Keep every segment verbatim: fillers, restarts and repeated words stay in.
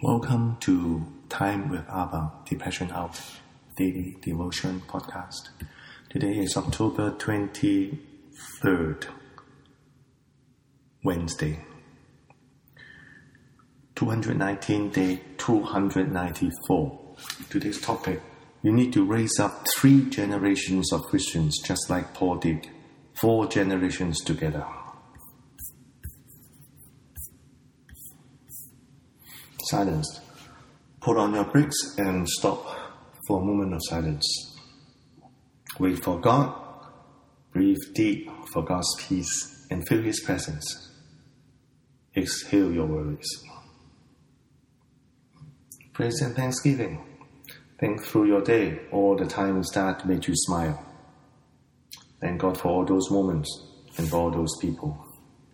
Welcome to Time with Abba, Depression Out Daily Devotion Podcast. Today is October twenty-third, Wednesday. two hundred nineteen, day two hundred ninety-four. Today's topic, you need to raise up three generations of Christians just like Paul did, four generations together. Silence. Put on your brakes and stop for a moment of silence. Wait for God. Breathe deep for God's peace and feel His presence. Exhale your worries. Praise and thanksgiving. Think through your day, all the times that made you smile. Thank God for all those moments and for all those people.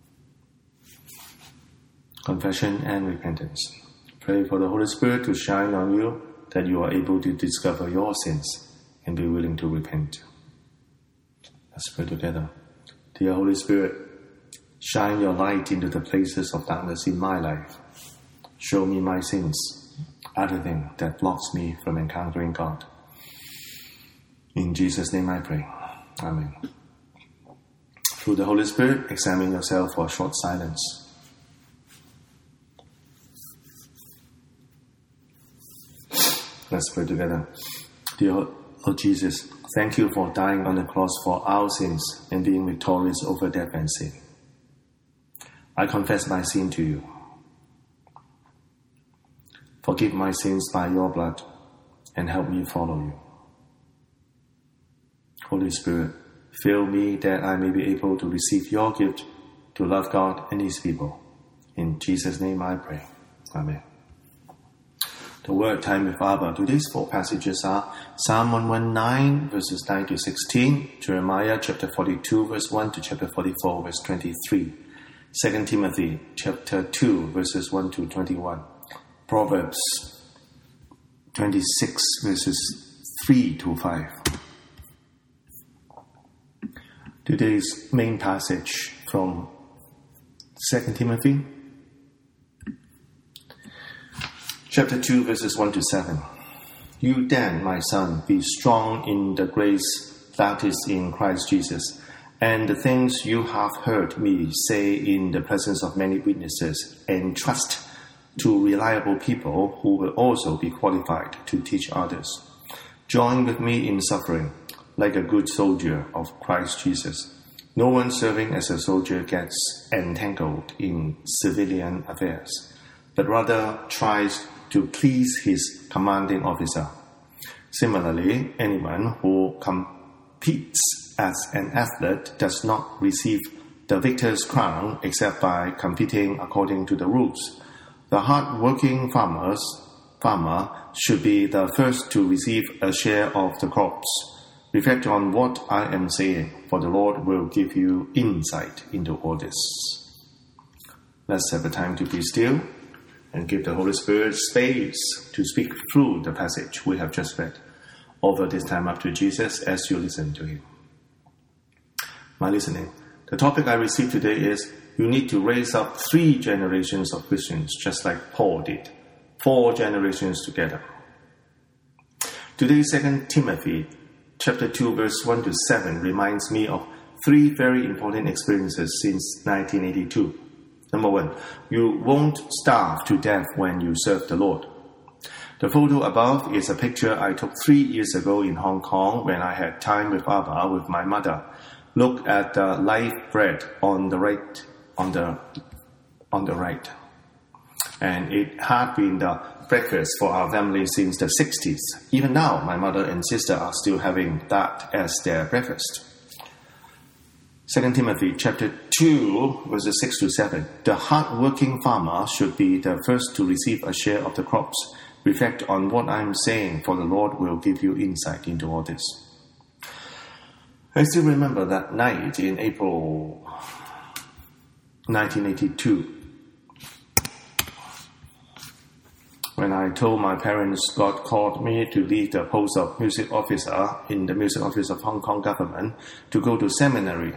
Confession and repentance. Pray for the Holy Spirit to shine on you, that you are able to discover your sins and be willing to repent. Let's pray together. Dear Holy Spirit, shine your light into the places of darkness in my life. Show me my sins, everything that blocks me from encountering God. In Jesus' name I pray. Amen. Through the Holy Spirit, examine yourself for a short silence. Let's pray together. Dear Lord Jesus, thank you for dying on the cross for our sins and being victorious over death and sin. I confess my sin to you. Forgive my sins by your blood and help me follow you. Holy Spirit, fill me that I may be able to receive your gift to love God and His people. In Jesus' name I pray. Amen. The word Time with Abba. Today's four passages are Psalm one nineteen, verses nine to sixteen, Jeremiah chapter forty-two, verse one to chapter forty-four, verse twenty-three, Second Timothy chapter two, verses one to twenty-one, Proverbs twenty-six, verses three to five. Today's main passage from Second Timothy Chapter two, verses one to seven. You then, my son, be strong in the grace that is in Christ Jesus, and the things you have heard me say in the presence of many witnesses, entrust to reliable people who will also be qualified to teach others. Join with me in suffering, like a good soldier of Christ Jesus. No one serving as a soldier gets entangled in civilian affairs, but rather tries to please his commanding officer. Similarly, anyone who competes as an athlete does not receive the victor's crown except by competing according to the rules. The hard-working farmers, farmer should be the first to receive a share of the crops. Reflect on what I am saying, for the Lord will give you insight into all this. Let's have a time to be still and give the Holy Spirit space to speak through the passage we have just read. Offer this time up to Jesus as you listen to Him. My listening, the topic I received today is, you need to raise up three generations of Christians just like Paul did, four generations together. Today, Second Timothy chapter two, verse one to seven reminds me of three very important experiences since nineteen eighty-two. Number one, you won't starve to death when you serve the Lord. The photo above is a picture I took three years ago in Hong Kong when I had time with Abba with my mother. Look at the live bread on the right, on the on the right, and it had been the breakfast for our family since the sixties. Even now, my mother and sister are still having that as their breakfast. Second Timothy chapter two, verses six to seven. The hard-working farmer should be the first to receive a share of the crops. Reflect on what I am saying, for the Lord will give you insight into all this. I still remember that night in April nineteen eighty-two, when I told my parents God called me to leave the post of music officer in the music office of Hong Kong government to go to seminary.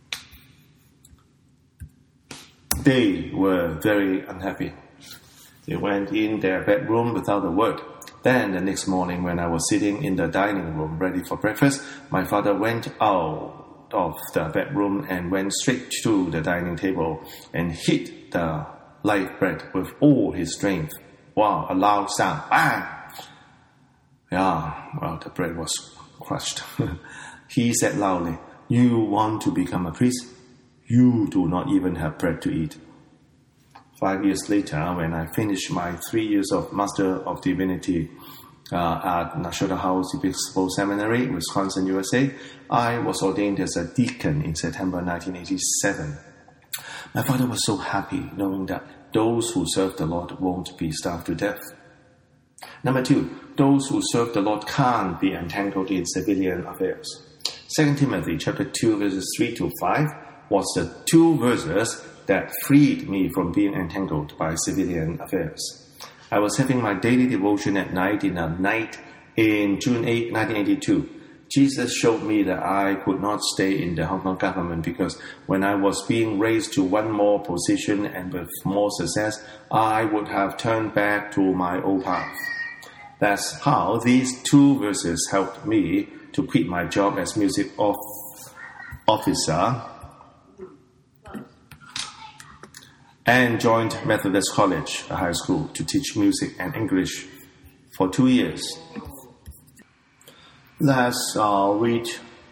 They were very unhappy. They went in their bedroom without a word. Then the next morning, when I was sitting in the dining room ready for breakfast, my father went out of the bedroom and went straight to the dining table and hit the live bread with all his strength. Wow, a loud sound. Bang! Yeah, well, the bread was crushed. He said loudly, "You want to become a priest? You do not even have bread to eat." Five years later, when I finished my three years of Master of Divinity uh, at Nashotah House Episcopal Seminary, Wisconsin, U S A, I was ordained as a deacon in September nineteen eighty-seven. My father was so happy knowing that those who serve the Lord won't be starved to death. Number two, those who serve the Lord can't be entangled in civilian affairs. Second Timothy chapter two, verses three to five was the two verses that freed me from being entangled by civilian affairs. I was having my daily devotion at night in a night in June eighth, nineteen eighty-two. Jesus showed me that I could not stay in the Hong Kong government because when I was being raised to one more position and with more success, I would have turned back to my old path. That's how these two verses helped me to quit my job as music of officer and joined Methodist College, a high school, to teach music and English for two years. Let's uh, read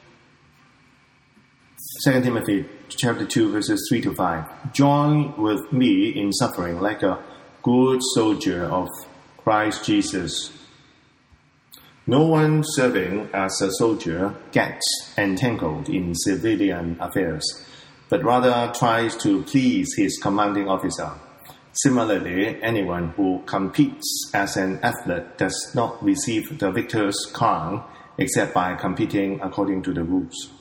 Second Timothy chapter two, verses three to five. Join with me in suffering like a good soldier of Christ Jesus. No one serving as a soldier gets entangled in civilian affairs, but rather tries to please his commanding officer. Similarly, anyone who competes as an athlete does not receive the victor's crown except by competing according to the rules.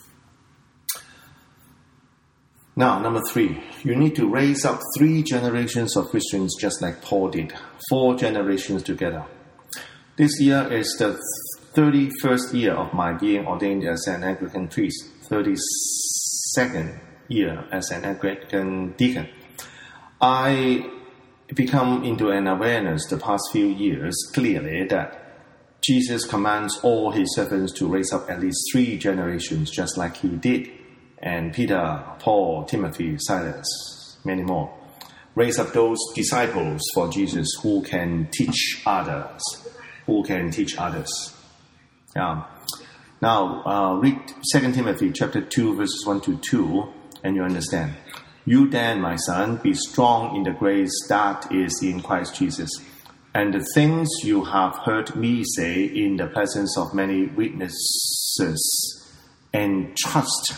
Now, number three, you need to raise up three generations of Christians just like Paul did, four generations together. This year is the thirty-first year of my being ordained as an Anglican priest, thirty-second year as an Anglican deacon. I become into an awareness the past few years clearly that Jesus commands all his servants to raise up at least three generations just like he did. And Peter, Paul, Timothy, Silas, many more. Raise up those disciples for Jesus who can teach others. Who can teach others. Um, now, uh, read Second Timothy chapter two, verses one to two, and you understand. You then, my son, be strong in the grace that is in Christ Jesus. And the things you have heard me say in the presence of many witnesses, entrust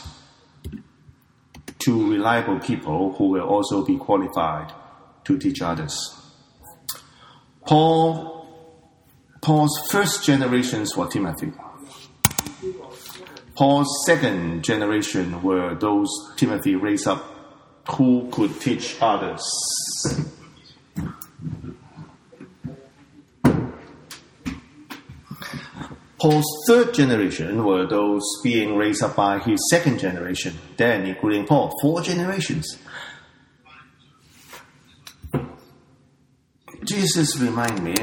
to reliable people who will also be qualified to teach others. Paul, Paul's first generations were Timothy. Paul's second generation were those Timothy raised up who could teach others. Paul's third generation were those being raised up by his second generation, then including Paul, four generations. Jesus remind me,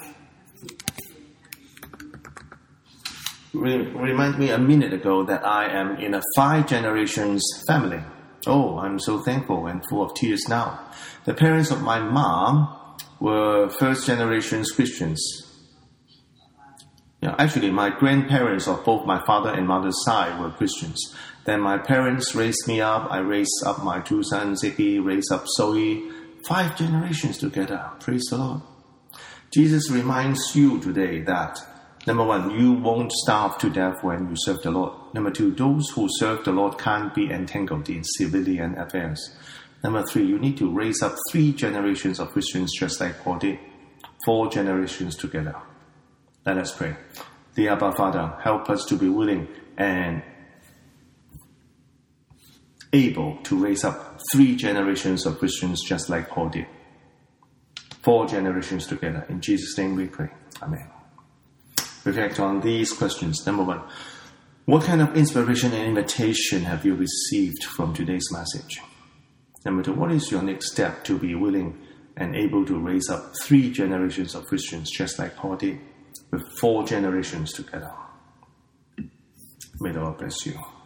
re- remind me a minute ago that I am in a five generations family. Oh, I'm so thankful and full of tears now. The parents of my mom were first generations Christians. Yeah, actually, my grandparents of both my father and mother's side were Christians. Then my parents raised me up. I raised up my two sons, Ziggy, raised up Zoe. Five generations together. Praise the Lord. Jesus reminds you today that, number one, you won't starve to death when you serve the Lord. Number two, those who serve the Lord can't be entangled in civilian affairs. Number three, you need to raise up three generations of Christians just like Paul did. Four generations together. Let us pray. Dear Abba Father, help us to be willing and able to raise up three generations of Christians just like Paul did. Four generations together. In Jesus' name we pray. Amen. Reflect on these questions. Number one, what kind of inspiration and invitation have you received from today's message? Number two, what is your next step to be willing and able to raise up three generations of Christians just like Paul did, with four generations together. May the Lord bless you.